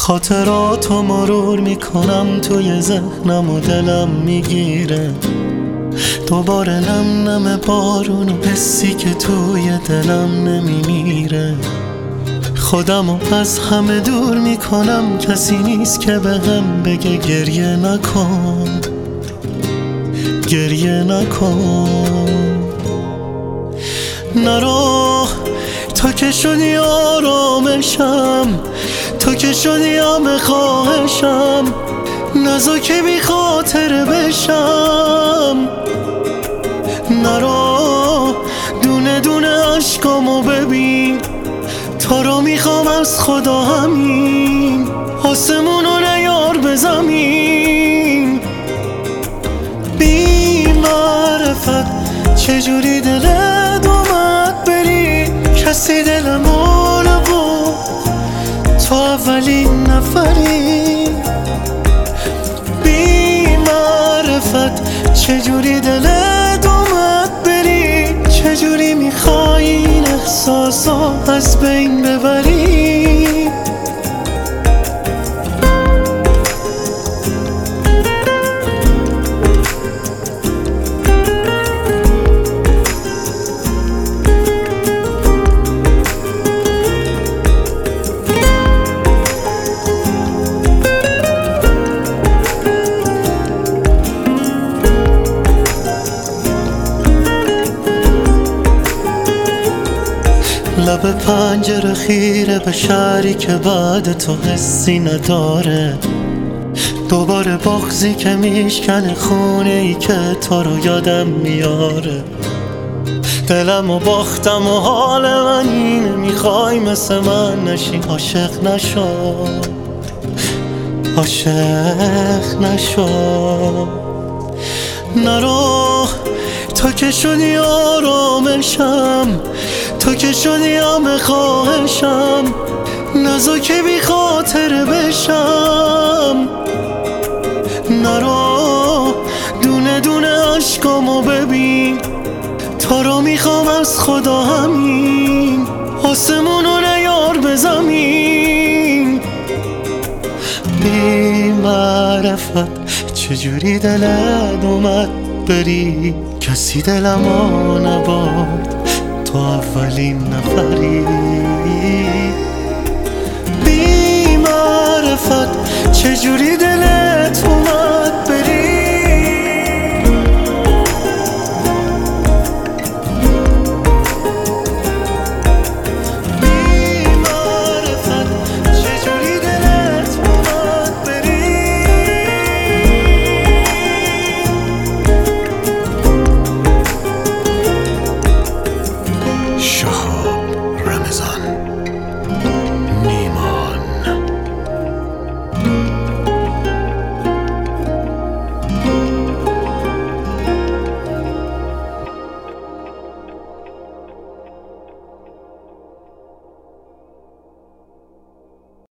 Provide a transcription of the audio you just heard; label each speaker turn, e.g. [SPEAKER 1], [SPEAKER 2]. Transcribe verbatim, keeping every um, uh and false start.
[SPEAKER 1] خاطراتو مرور میکنم توی ذهنم و دلم میگیره دوباره نم نم بارون و حسی که توی دلم نمیمیره. خودم رو از همه دور میکنم، کسی نیست که بهم بگه گریه نکن گریه نکن. نرو تو که شدی آرامشم، تو که شدی همه خواهشم، نزا که بی خاطر بشم. نرو دونه دونه عشقامو ببین، تو رو میخوام از خدا همین، آسمونو نیار به زمین. بی معرفت چجوری دلت اومد بری، کسی دلمو نبود تو اولین نفری. بی معرفت چجوری دلت اومد بری، چجوری میخوای این احساسا از بین ببری. لب پنجره خیره به شهری که بعد تو حسی نداره، دوباره بغضی که میشکنه خونه ای که تو رو یادم میاره. دلم و باختم و حال من اینه، میخوای مثل من نشی، عاشق نشو عاشق نشو. نرو تو که شدی آرامشم، تو که شدی همه خواهشم، نزا که بی خاطر بشم. نرو دونه دونه عشقامو ببین، تو رو میخوام از خدا همین، آسمونو نیار به زمین. بی معرفت چجوری دلت اومد بری، کسی دلمو نبرد تو اولین نفری. بی معرفت چجوری